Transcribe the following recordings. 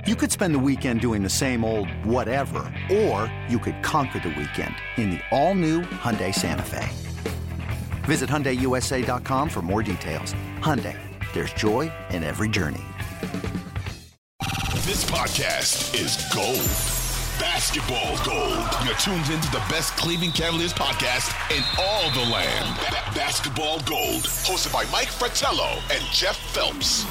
You could spend the weekend doing the same old whatever, or you could conquer the weekend in the all-new Hyundai Santa Fe. Visit HyundaiUSA.com for more details. Hyundai, there's joy in every journey. This podcast is gold. Basketball gold. You're tuned into the best Cleveland Cavaliers podcast in all the land. Basketball gold. Hosted by Mike Fratello and Jeff Phelps.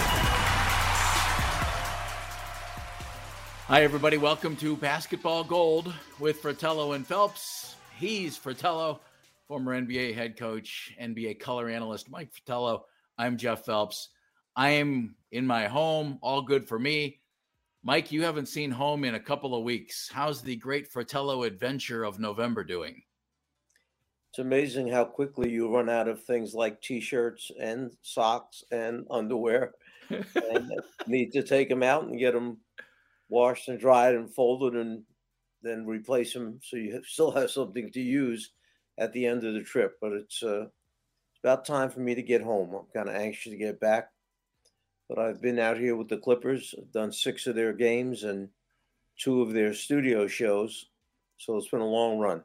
Hi, everybody. Welcome to Basketball Gold with Fratello and Phelps. He's Fratello, former NBA head coach, NBA color analyst Mike Fratello. I'm Jeff Phelps. I am in my home. All good for me. Mike, you haven't seen home in a couple of weeks. How's the great Fratello adventure of November doing? It's amazing how quickly you run out of things like T-shirts and socks and underwear. And need to take them out and get them washed and dried and folded and then replace them so you still have something to use at the end of the trip. But it's about time for me to get home. I'm kind of anxious to get back. But I've been out here with the Clippers. I've done 6 of their games and 2 of their studio shows. So it's been a long run.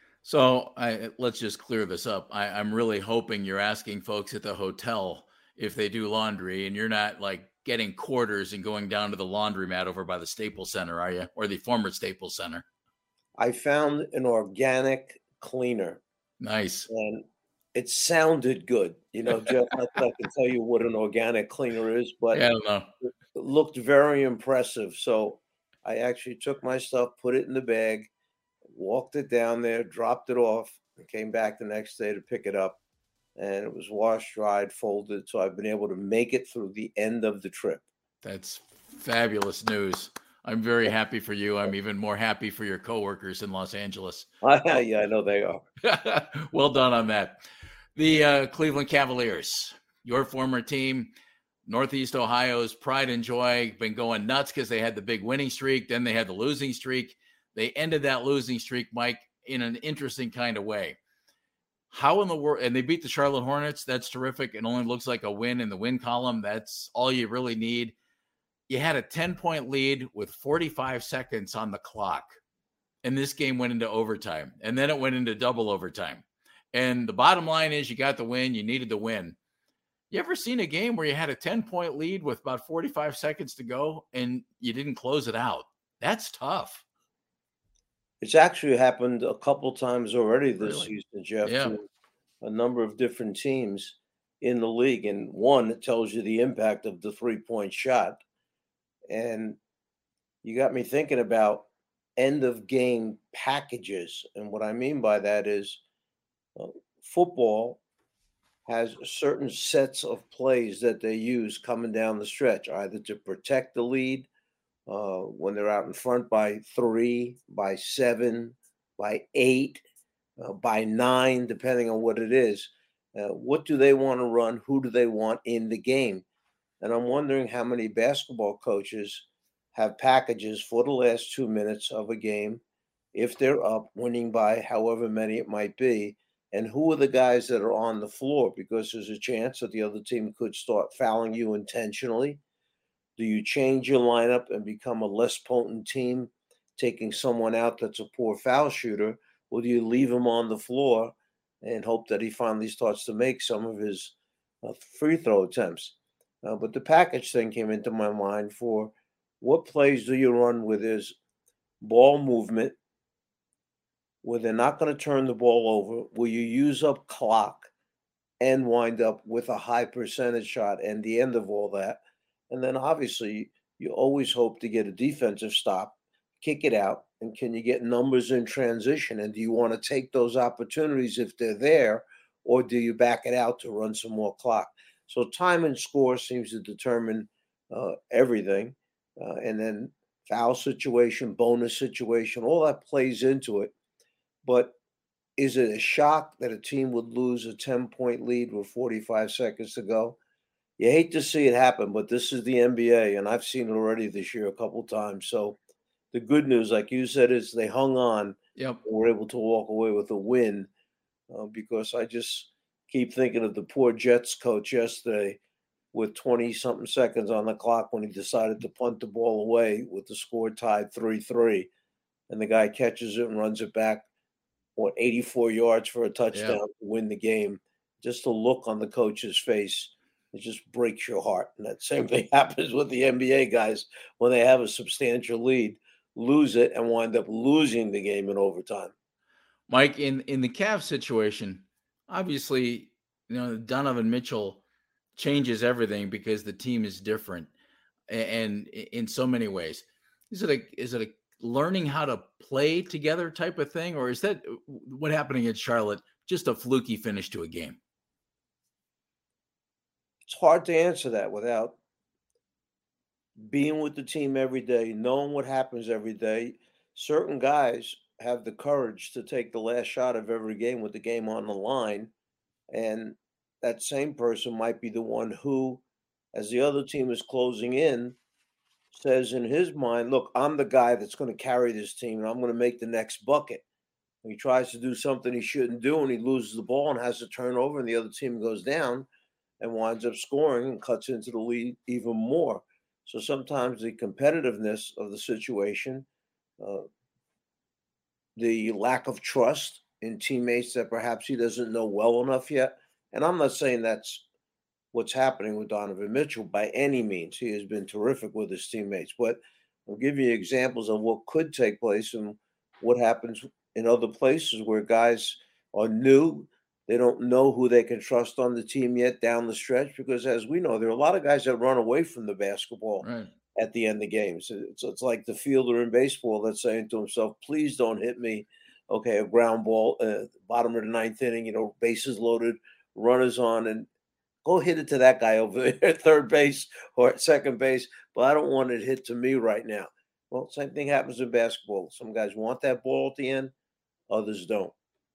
So let's just clear this up. I'm really hoping you're asking folks at the hotel if they do laundry, and you're not like getting quarters and going down to the laundromat over by the Staples Center, are you? Or the former Staples Center? I found an organic cleaner. Nice. And it sounded good. You know, Jeff, I can tell you what an organic cleaner is, but yeah, I don't know. It looked very impressive. So I actually took my stuff, put it in the bag, walked it down there, dropped it off, and came back the next day to pick it up. And it was washed, dried, folded. So I've been able to make it through the end of the trip. That's fabulous news. I'm very happy for you. I'm even more happy for your coworkers in Los Angeles. Yeah, I know they are. Well done on that. The Cleveland Cavaliers, your former team, Northeast Ohio's pride and joy, been going nuts because they had the big winning streak. Then they had the losing streak. They ended that losing streak, Mike, in an interesting kind of way. How in the world, and they beat the Charlotte Hornets. That's terrific. It only looks like a win in the win column. That's all you really need. You had a 10-point lead with 45 seconds on the clock. And this game went into overtime. And then it went into double overtime. And the bottom line is you got the win. You needed the win. You ever seen a game where you had a 10-point lead with about 45 seconds to go and you didn't close it out? That's tough. It's actually happened a couple times already this Really? season, Jeff, Yeah. to a number of different teams in the league. And one, it tells you the impact of the three-point shot. And you got me thinking about end-of-game packages. And what I mean by that is football has certain sets of plays that they use coming down the stretch, either to protect the lead, when they're out in front by 3, by 7, by 8, by 9, depending on what it is. What do they want to run? Who do they want in the game? And I'm wondering how many basketball coaches have packages for the last 2 minutes of a game, if they're up, winning by however many it might be, and who are the guys that are on the floor? Because there's a chance that the other team could start fouling you intentionally. Do you change your lineup and become a less potent team, taking someone out that's a poor foul shooter, or do you leave him on the floor and hope that he finally starts to make some of his free throw attempts? But the package thing came into my mind for what plays do you run with his ball movement, where they're not going to turn the ball over, where you use up clock and wind up with a high percentage shot and the end of all that. And then obviously you always hope to get a defensive stop, kick it out, and can you get numbers in transition? And do you want to take those opportunities if they're there, or do you back it out to run some more clock? So time and score seems to determine everything. And then foul situation, bonus situation, all that plays into it. But is it a shock that a team would lose a 10-point lead with 45 seconds to go? You hate to see it happen, but this is the NBA, and I've seen it already this year a couple times. So the good news, like you said, is they hung on. Yep. And were able to walk away with a win, because I just keep thinking of the poor Jets coach yesterday with 20-something seconds on the clock when he decided to punt the ball away with the score tied 3-3. And the guy catches it and runs it back, 84 yards for a touchdown to win the game. Just the look on the coach's face, it just breaks your heart. And that same thing happens with the NBA guys when they have a substantial lead, lose it, and wind up losing the game in overtime. Mike, in the Cavs situation, obviously, Donovan Mitchell changes everything because the team is different, and in so many ways. Is it a learning how to play together type of thing, or is that what happened against Charlotte just a fluky finish to a game? It's hard to answer that without being with the team every day, knowing what happens every day. Certain guys have the courage to take the last shot of every game with the game on the line. And that same person might be the one who, as the other team is closing in, says in his mind, look, I'm the guy that's going to carry this team and I'm going to make the next bucket. He tries to do something he shouldn't do and he loses the ball and has a turnover and the other team goes down and winds up scoring and cuts into the lead even more. So sometimes the competitiveness of the situation, the lack of trust in teammates that perhaps he doesn't know well enough yet. And I'm not saying that's what's happening with Donovan Mitchell by any means. He has been terrific with his teammates. But I'll give you examples of what could take place and what happens in other places where guys are new. They don't know who they can trust on the team yet down the stretch because, as we know, there are a lot of guys that run away from the basketball at the end of games. It's like the fielder in baseball that's saying to himself, please don't hit me. Okay, a ground ball, bottom of the ninth inning, bases loaded, runners on, and go hit it to that guy over there at third base or at second base, but I don't want it hit to me right now. Well, same thing happens in basketball. Some guys want that ball at the end, others don't.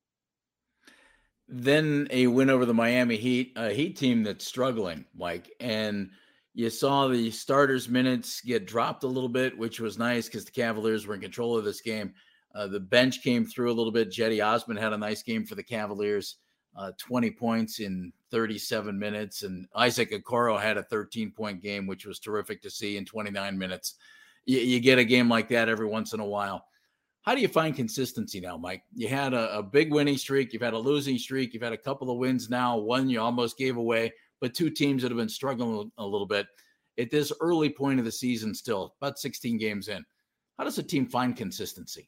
Then a win over the Miami Heat, a Heat team that's struggling, Mike. And you saw the starters' minutes get dropped a little bit, which was nice because the Cavaliers were in control of this game. The bench came through a little bit. Jetty Osman had a nice game for the Cavaliers, 20 points in 37 minutes. And Isaac Okoro had a 13-point game, which was terrific to see in 29 minutes. You get a game like that every once in a while. How do you find consistency now, Mike? You had a big winning streak. You've had a losing streak. You've had a couple of wins now. One you almost gave away, but two teams that have been struggling a little bit at this early point of the season still, about 16 games in. How does a team find consistency?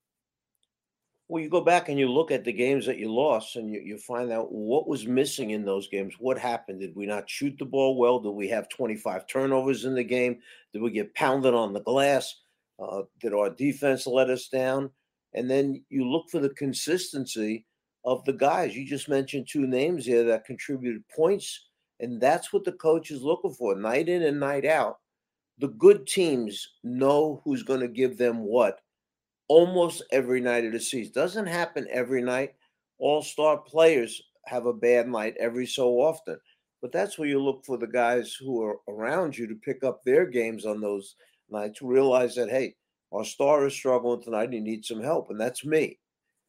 Well, you go back and you look at the games that you lost and you find out what was missing in those games. What happened? Did we not shoot the ball well? Did we have 25 turnovers in the game? Did we get pounded on the glass? Did our defense let us down? And then you look for the consistency of the guys. You just mentioned two names here that contributed points, and that's what the coach is looking for, night in and night out. The good teams know who's going to give them what almost every night of the season. Doesn't happen every night. All-star players have a bad night every so often. But that's where you look for the guys who are around you to pick up their games on those nights, realize that, hey, our star is struggling tonight. He needs some help, and that's me.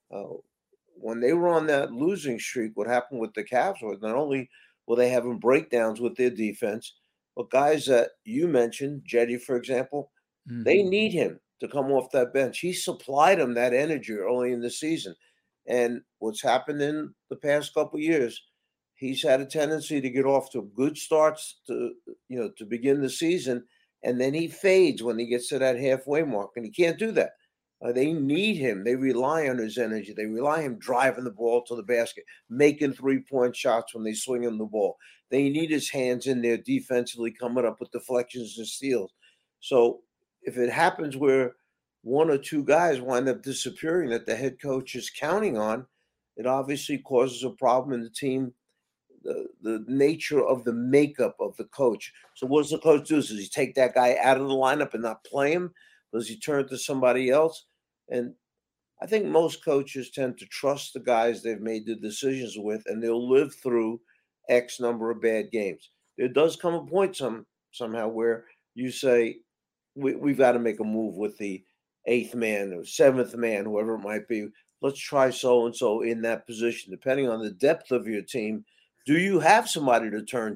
When they were on that losing streak, what happened with the Cavs was not only were they having breakdowns with their defense, but guys that you mentioned, Jetty, for example, they need him to come off that bench. He supplied them that energy early in the season. And what's happened in the past couple of years, he's had a tendency to get off to good starts to begin the season, and then he fades when he gets to that halfway mark, and he can't do that. They need him. They rely on his energy. They rely on him driving the ball to the basket, making three-point shots when they swing him the ball. They need his hands in there defensively, coming up with deflections and steals. So if it happens where one or two guys wind up disappearing that the head coach is counting on, it obviously causes a problem in the team, the nature of the makeup of the coach. So what does the coach do? Does he take that guy out of the lineup and not play him? Does he turn to somebody else? And I think most coaches tend to trust the guys they've made the decisions with, and they'll live through X number of bad games. There does come a point somehow where you say, we've got to make a move with the eighth man or seventh man, whoever it might be. Let's try so-and-so in that position. Depending on the depth of your team, do you have somebody to turn to?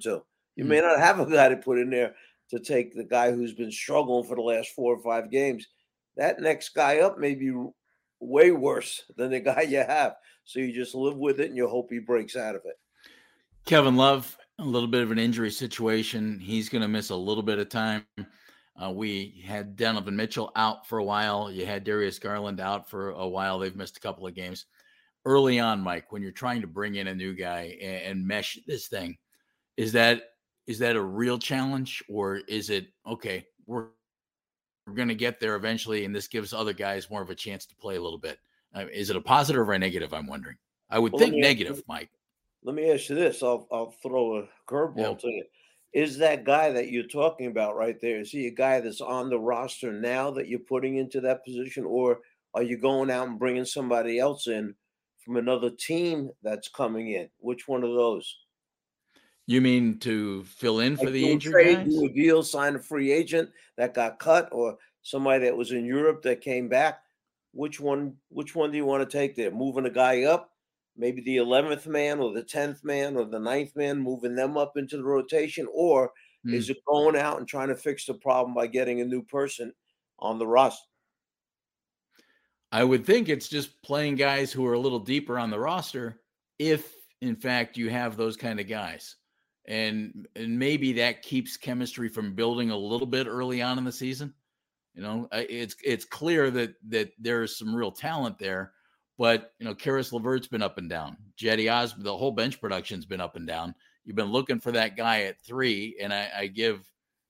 You may not have a guy to put in there to take the guy who's been struggling for the last 4 or 5 games. That next guy up may be way worse than the guy you have. So you just live with it and you hope he breaks out of it. Kevin Love, a little bit of an injury situation. He's going to miss a little bit of time. We had Donovan Mitchell out for a while. You had Darius Garland out for a while. They've missed a couple of games. Early on, Mike, when you're trying to bring in a new guy and mesh this thing, is that a real challenge, or is it, okay, we're going to get there eventually, and this gives other guys more of a chance to play a little bit? Is it a positive or a negative, I'm wondering? I would think negative, Mike. Let me ask you this. I'll throw a curveball to you. Is that guy that you're talking about right there, is he a guy that's on the roster now that you're putting into that position, or are you going out and bringing somebody else in from another team that's coming in? Which one of those? You mean to fill in for the injured guys? Do a deal, sign a free agent that got cut, or somebody that was in Europe that came back? Which one do you want to take there? Moving a guy up? Maybe the 11th man or the 10th man or the 9th man, moving them up into the rotation? Or is it going out and trying to fix the problem by getting a new person on the roster? I would think it's just playing guys who are a little deeper on the roster, if in fact you have those kind of guys. And maybe that keeps chemistry from building a little bit early on in the season. You know, it's clear that there's some real talent there. But, you know, Karis LeVert's been up and down. Cedi Osman, the whole bench production's been up and down. You've been looking for that guy at 3, and I give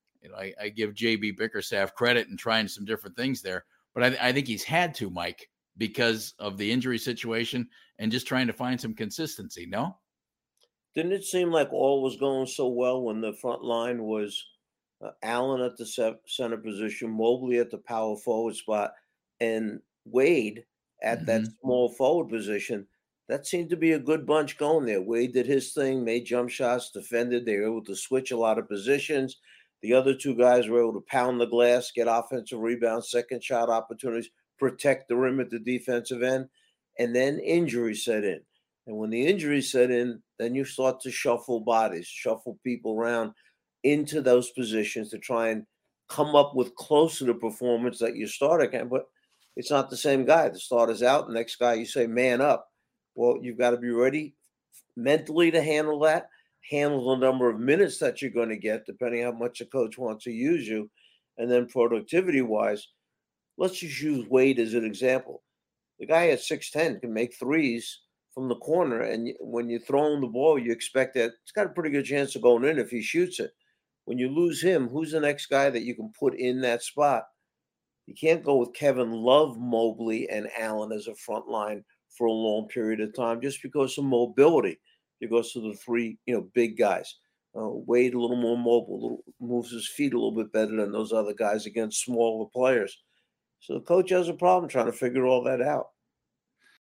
JB Bickerstaff credit in trying some different things there. But I think he's had to, Mike, because of the injury situation and just trying to find some consistency. No? Didn't it seem like all was going so well when the front line was Allen at the center position, Mobley at the power forward spot, and Wade at that small forward position? That seemed to be a good bunch going there. Wade did his thing, made jump shots, defended. They were able to switch a lot of positions. The other 2 guys were able to pound the glass, get offensive rebounds, second shot opportunities, protect the rim at the defensive end. And then injuries set in. And when the injuries set in, then you start to shuffle bodies, shuffle people around into those positions to try and come up with close to the performance that you start again. But it's not the same guy. The starter's out. The next guy, you say, man up. Well, you've got to be ready mentally to handle that, handle the number of minutes that you're going to get, depending on how much the coach wants to use you. And then productivity-wise, let's just use Wade as an example. The guy at 6'10" can make threes from the corner, and when you throw him the ball, you expect that it's got a pretty good chance of going in if he shoots it. When you lose him, who's the next guy that you can put in that spot? You can't go with Kevin Love, Mobley, and Allen as a front line for a long period of time just because of mobility, because of the 3, big guys. Wade a little more mobile, moves his feet a little bit better than those other guys against smaller players. So the coach has a problem trying to figure all that out.